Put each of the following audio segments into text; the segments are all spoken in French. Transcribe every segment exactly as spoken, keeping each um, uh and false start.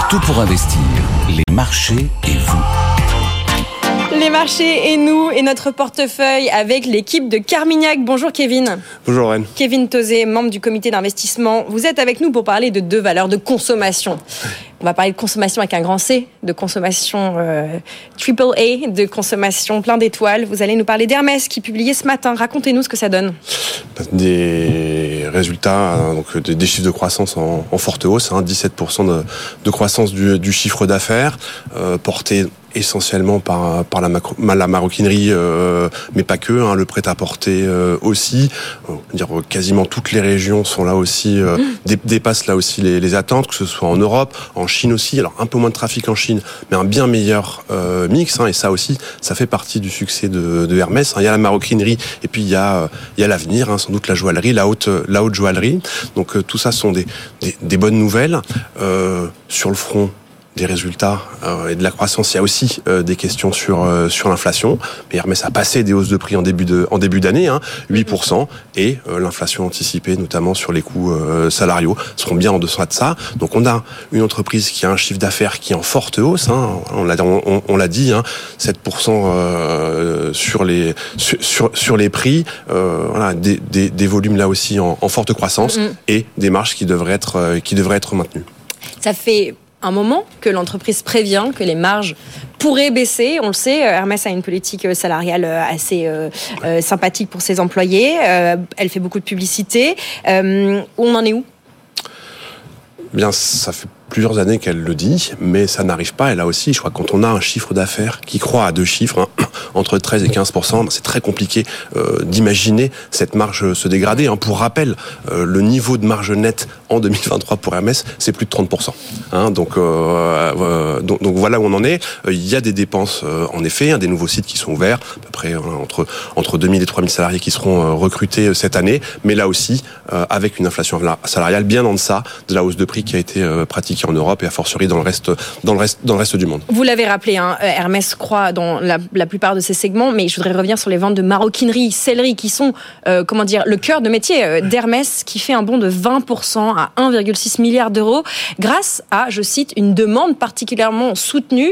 Tout pour investir, les marchés et vous. Les marchés et nous et notre portefeuille avec l'équipe de Carmignac. Bonjour Kevin. Bonjour Lorraine. Kevin Tauzé, membre du comité d'investissement. Vous êtes avec nous pour parler de deux valeurs de consommation. On va parler de consommation avec un grand C, de consommation euh, triple A, de consommation plein d'étoiles. Vous allez nous parler d'Hermès qui publiait ce matin. Racontez-nous ce que ça donne. Des résultats, donc des chiffres de croissance en, en forte hausse, hein, dix-sept pour cent de, de croissance du, du chiffre d'affaires, euh, porté essentiellement par, par la, macro, la maroquinerie, euh, mais pas que, hein, le prêt-à-porter euh, aussi. On va dire, quasiment toutes les régions sont là aussi, euh, mmh. dé, dépassent là aussi les, les attentes, que ce soit en Europe, en Chine aussi. Alors un peu moins de trafic en Chine, mais un bien meilleur euh, mix. Hein, et ça aussi, ça fait partie du succès de, de Hermès. Hein. Il y a la maroquinerie et puis il y a, euh, il y a l'avenir, hein, sans doute la joaillerie, la haute, la haute joaillerie. Donc euh, tout ça sont des, des, des bonnes nouvelles. Euh, sur le front des résultats euh, et de la croissance, il y a aussi euh, des questions sur euh, sur l'inflation. Mais Hermès a passé des hausses de prix en début de en début d'année, hein, huit pour cent, et euh, l'inflation anticipée, notamment sur les coûts euh, salariaux, seront bien en dessous de ça. Donc on a une entreprise qui a un chiffre d'affaires qui est en forte hausse. Hein, on l'a on, on l'a dit, hein, sept pour cent euh, sur les sur sur, sur les prix. Euh, voilà, des, des des volumes là aussi en, en forte croissance mmh. et des marges qui devraient être euh, qui devraient être maintenues. Ça fait un moment que l'entreprise prévient que les marges pourraient baisser. On le sait, Hermès a une politique salariale assez euh, euh, sympathique pour ses employés. Euh, elle fait beaucoup de publicité. Euh, on en est où ? Bien, ça fait plusieurs années qu'elle le dit, mais ça n'arrive pas. Et là aussi, je crois que quand on a un chiffre d'affaires qui croît à deux chiffres, hein, entre treize et quinze pour cent, c'est très compliqué euh, d'imaginer cette marge se dégrader. Hein. Pour rappel, euh, le niveau de marge nette en deux mille vingt-trois pour Hermès, c'est plus de trente pour cent. Hein. Donc, euh, euh, donc, donc voilà où on en est. Euh, il y a des dépenses, euh, en effet, hein, des nouveaux sites qui sont ouverts, à peu près hein, entre, entre deux mille et trois mille salariés qui seront euh, recrutés cette année, mais là aussi, euh, avec une inflation salariale bien en deçà de la hausse de prix qui a été euh, pratiquée en Europe et a fortiori dans le reste, dans le reste, dans le reste du monde. Vous l'avez rappelé, hein, Hermès croît dans la, la plupart de ses segments, mais je voudrais revenir sur les ventes de maroquinerie, sellerie, qui sont, euh, comment dire, le cœur de métier euh, d'Hermès, qui fait un bond de vingt pour cent à un virgule six milliard d'euros, grâce à, je cite, une demande particulièrement soutenue.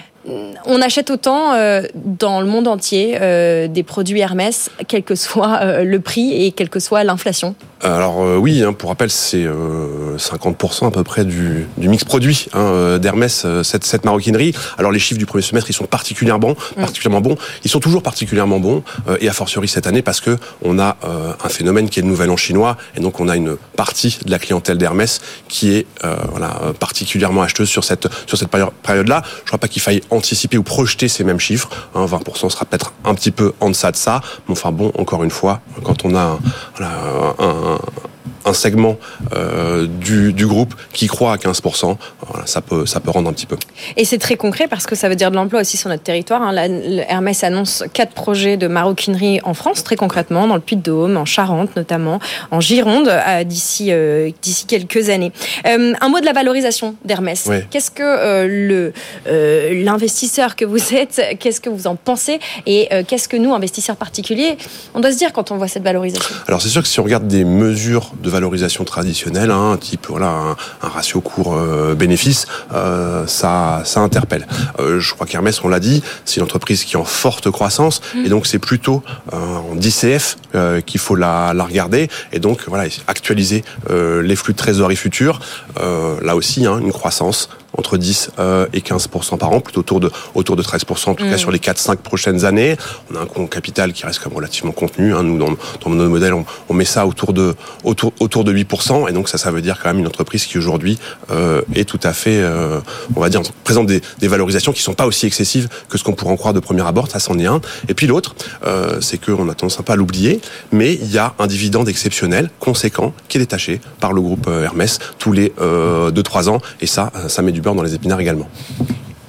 On achète autant euh, dans le monde entier euh, des produits Hermès, quel que soit euh, le prix et quelle que soit l'inflation. Alors euh, oui, hein, pour rappel, c'est euh, cinquante pour cent à peu près du, du mix produit hein, d'Hermès, euh, cette, cette maroquinerie. Alors les chiffres du premier semestre, ils sont particulièrement bons, mmh. particulièrement bons. Ils sont toujours particulièrement bons, euh, et a fortiori cette année parce que on a euh, un phénomène qui est le nouvel an chinois, et donc on a une partie de la clientèle d'Hermès qui est euh, voilà particulièrement acheteuse sur cette sur cette période-là. Je crois pas qu'il faille anticiper ou projeter ces mêmes chiffres. Hein, vingt pour cent sera peut-être un petit peu en deçà de ça, mais enfin bon, encore une fois, quand on a un, voilà, un un segment euh, du, du groupe qui croît à quinze pour cent, voilà, ça peut ça peut rendre un petit peu. Et c'est très concret parce que ça veut dire de l'emploi aussi sur notre territoire. Hein. La, Hermès annonce quatre projets de maroquinerie en France, très concrètement, dans le Puy-de-Dôme, en Charente notamment, en Gironde, euh, d'ici euh, d'ici quelques années. Euh, un mot de la valorisation d'Hermès. Oui. Qu'est-ce que euh, le euh, l'investisseur que vous êtes, qu'est-ce que vous en pensez, et euh, qu'est-ce que nous, investisseurs particuliers, on doit se dire quand on voit cette valorisation ? Alors c'est sûr que si on regarde des mesures de valorisation traditionnelle, hein, type voilà un, un ratio cours-bénéfice, euh, ça ça interpelle. Euh, je crois qu'Hermès, on l'a dit, c'est une entreprise qui est en forte croissance, mmh. et donc c'est plutôt euh, en D C F euh, qu'il faut la, la regarder, et donc voilà actualiser euh, les flux de trésorerie futurs. Euh, là aussi, hein, une croissance entre dix et quinze pour cent par an, plutôt autour de, autour de treize pour cent, en tout mmh. cas sur les quatre cinq prochaines années. On a un compte capital qui reste comme relativement contenu. Hein. Nous, dans, dans nos modèles, on, on met ça autour de, autour, autour de huit pour cent. Et donc, ça, ça veut dire quand même une entreprise qui aujourd'hui euh, est tout à fait, euh, on va dire, présente des, des valorisations qui sont pas aussi excessives que ce qu'on pourrait en croire de premier abord. Ça, c'en est un. Et puis l'autre, euh, c'est qu'on a tendance un peu à l'oublier, mais il y a un dividende exceptionnel, conséquent, qui est détaché par le groupe Hermès tous les euh, deux trois ans. Et ça, ça met du beurre dans les épinards également.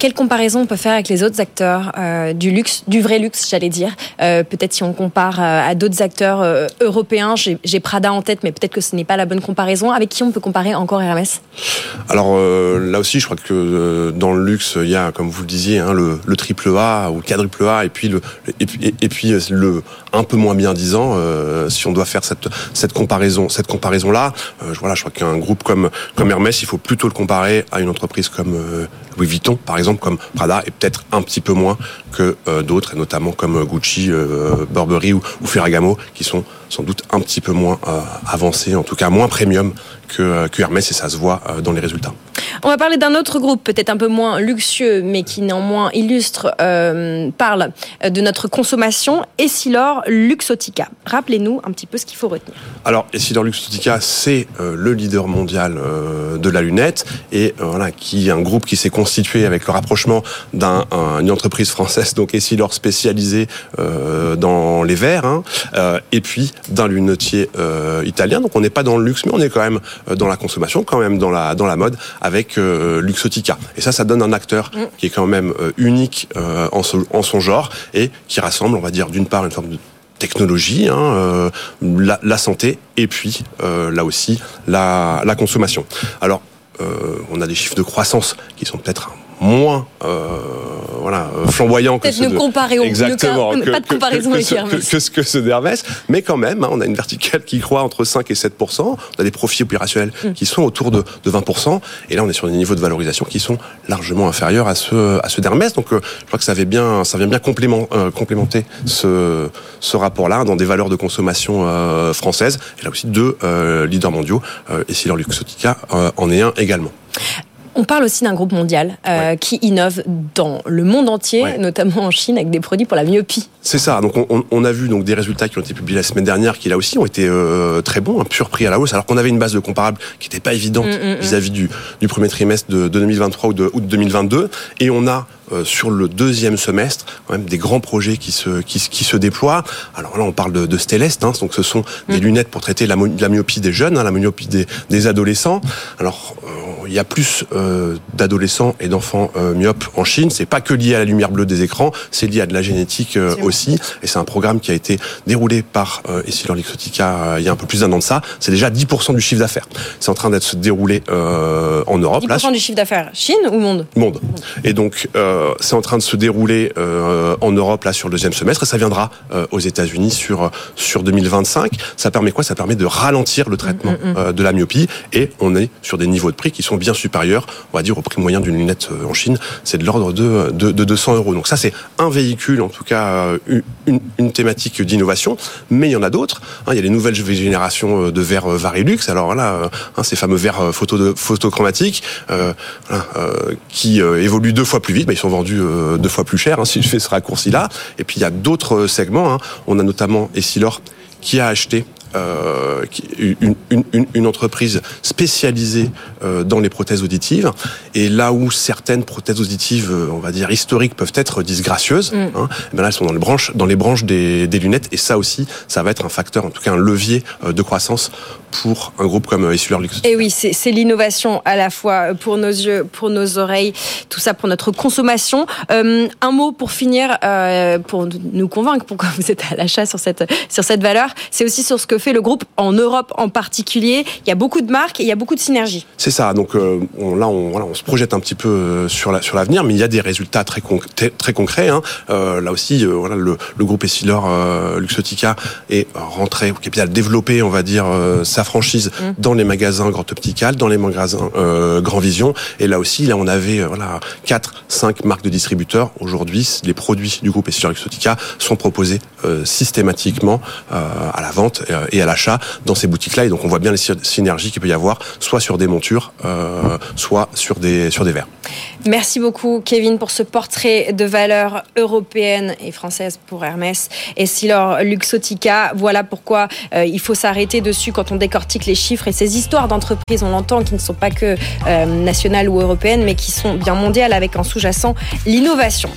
quelle comparaison on peut faire avec les autres acteurs euh, du luxe, du vrai luxe, j'allais dire. Euh, peut-être si on compare euh, à d'autres acteurs euh, européens, j'ai, j'ai Prada en tête, mais peut-être que ce n'est pas la bonne comparaison. Avec qui on peut comparer encore Hermès ? Alors euh, là aussi, je crois que euh, dans le luxe, il y a, comme vous le disiez, hein, le, le triple A ou le quadruple A, et puis le et puis, et puis le un peu moins bien disant. Euh, si on doit faire cette cette comparaison, cette comparaison là, euh, voilà, je crois qu'un groupe comme comme Hermès, il faut plutôt le comparer à une entreprise comme euh, Louis Vuitton, par exemple, comme Prada, et peut-être un petit peu moins que euh, d'autres, et notamment comme Gucci, euh, Burberry ou, ou Ferragamo, qui sont sans doute un petit peu moins euh, avancés, en tout cas moins premium que, que Hermès, et ça se voit euh, dans les résultats. On va parler d'un autre groupe, peut-être un peu moins luxueux, mais qui néanmoins illustre, euh, parle de notre consommation, Essilor Luxottica. Rappelez-nous un petit peu ce qu'il faut retenir. Alors, Essilor Luxottica, c'est euh, le leader mondial euh, de la lunette, et euh, voilà, qui est un groupe qui s'est constitué avec le rapprochement d'une entreprise française, donc Essilor, spécialisée euh, dans les verres, hein, euh, et puis d'un lunetier euh, italien. Donc on n'est pas dans le luxe, mais on est quand même dans la consommation, quand même dans la dans la mode, avec euh, Luxottica. Et ça, ça donne un acteur mmh. qui est quand même euh, unique euh, en, son, en son genre, et qui rassemble, on va dire, d'une part une forme de technologie, hein, euh, la, la santé, et puis euh, là aussi la, la consommation. Alors, euh, on a des chiffres de croissance qui sont peut-être moins euh, voilà, flamboyants que ceux de... Peut-être ne comparer au Exactement, cas, que, pas de comparaison que, avec que, Hermès. Que, que, que ceux d'Hermès, mais quand même, hein, on a une verticale qui croît entre cinq et sept pour cent, on a des profits opérationnels mm. qui sont autour de, de vingt pour cent, et là on est sur des niveaux de valorisation qui sont largement inférieurs à ceux, à ceux d'Hermès, donc euh, je crois que ça, avait bien, ça vient bien complément, euh, complémenter ce, ce rapport-là dans des valeurs de consommation euh, françaises, et là aussi deux euh, leaders mondiaux, euh, Essilor Luxottica euh, en est un également. On parle aussi d'un groupe mondial euh, ouais. qui innove dans le monde entier, ouais. notamment en Chine, avec des produits pour la myopie. C'est ça. Donc on, on a vu donc des résultats qui ont été publiés la semaine dernière, qui là aussi ont été euh, très bons, un pur prix à la hausse, alors qu'on avait une base de comparables qui n'était pas évidente mmh, vis-à-vis mmh. du, du premier trimestre de, de deux mille vingt-trois ou de, ou de deux mille vingt-deux, et on a euh, sur le deuxième semestre quand même des grands projets qui se qui, qui se déploient. Alors là, on parle de, de Stellest, hein, donc ce sont mmh. des lunettes pour traiter la, la myopie des jeunes, hein, la myopie des, des adolescents. Alors euh, il y a plus euh, d'adolescents et d'enfants euh, myopes en Chine. C'est pas que lié à la lumière bleue des écrans, c'est lié à de la génétique euh, aussi. Et c'est un programme qui a été déroulé par euh, Essilor Luxottica euh, il y a un peu plus d'un an de ça. C'est déjà dix pour cent du chiffre d'affaires. C'est en train d'être déroulé euh, en Europe. dix pour cent là, du chiffre d'affaires, Chine ou monde ? Monde. Et donc euh, c'est en train de se dérouler euh, en Europe là sur le deuxième semestre, et ça viendra euh, aux États-Unis sur sur deux mille vingt-cinq. Ça permet quoi ? Ça permet de ralentir le traitement mmh, mmh. Euh, de la myopie, et on est sur des niveaux de prix qui sont bien supérieurs, on va dire, au prix moyen d'une lunette en Chine. C'est de l'ordre de, de, de deux cents euros. Donc ça, c'est un véhicule, en tout cas, une, une thématique d'innovation. Mais il y en a d'autres. Hein, il y a les nouvelles générations de verres Varilux. Alors là, hein, ces fameux verres photo de, photochromatiques euh, euh, qui euh, évoluent deux fois plus vite. Bah, ils sont vendus euh, deux fois plus cher, hein, si je fais ce raccourci-là. Et puis il y a d'autres segments. Hein. On a notamment Essilor qui a acheté Euh, une, une, une entreprise spécialisée euh, dans les prothèses auditives, et là où certaines prothèses auditives, euh, on va dire historiques, peuvent être disgracieuses, mm. hein, et bien là elles sont dans les branches, dans les branches des, des lunettes, et ça aussi, ça va être un facteur, en tout cas un levier euh, de croissance pour un groupe comme Essilor Luxottica. Et oui, c'est, c'est l'innovation à la fois pour nos yeux, pour nos oreilles, tout ça pour notre consommation. Euh, un mot pour finir, euh, pour nous convaincre pourquoi vous êtes à l'achat sur cette sur cette valeur, c'est aussi sur ce que fait le groupe en Europe en particulier. Il y a beaucoup de marques et il y a beaucoup de synergies. C'est ça. Donc euh, on, là, on, voilà, on se projette un petit peu sur la, sur l'avenir, mais il y a des résultats très conc- très, très concrets. Hein. Euh, là aussi, euh, voilà, le, le groupe Essilor euh, Luxottica est rentré au capital, développé, on va dire, euh, sa franchise mmh. dans les magasins Grand Optical, dans les magasins euh, Grand Vision. Et là aussi, là, on avait euh, voilà quatre, cinq marques de distributeurs. Aujourd'hui, les produits du groupe Essilor Luxottica sont proposés euh, systématiquement euh, à la vente euh, et à l'achat dans ces boutiques-là, et donc on voit bien les synergies qu'il peut y avoir, soit sur des montures, euh, soit sur des sur des verres. Merci beaucoup Kevin pour ce portrait de valeur européenne et française pour Hermès, Essilor Luxottica. Voilà pourquoi euh, il faut s'arrêter dessus quand on décortique les chiffres et ces histoires d'entreprises, on l'entend, qui ne sont pas que euh, nationales ou européennes, mais qui sont bien mondiales, avec en sous-jacent l'innovation.